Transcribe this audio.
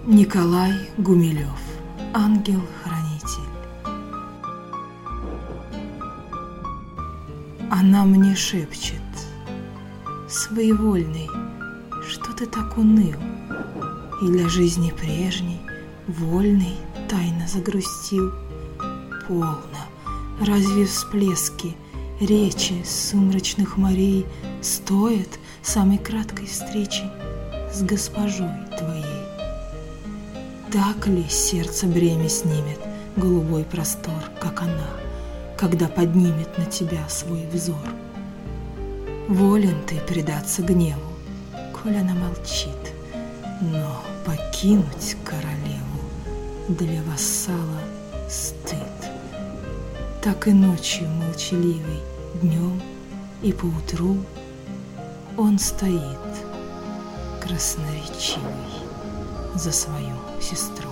Николай Гумилев. Ангел-хранитель. Она мне шепчет: своевольный, что ты так уныл, и для жизни прежней, вольный, тайно загрустил. Полно, разве всплески речи сумрачных морей стоят самой краткой встречи с госпожой твоей? Так ли сердце бремя снимет голубой простор, как она, когда поднимет на тебя свой взор? Волен ты предаться гневу, коль она молчит, но покинуть королеву для вассала стыд. Так и ночью молчаливой, днем и поутру он стоит красноречивый за свою сестру.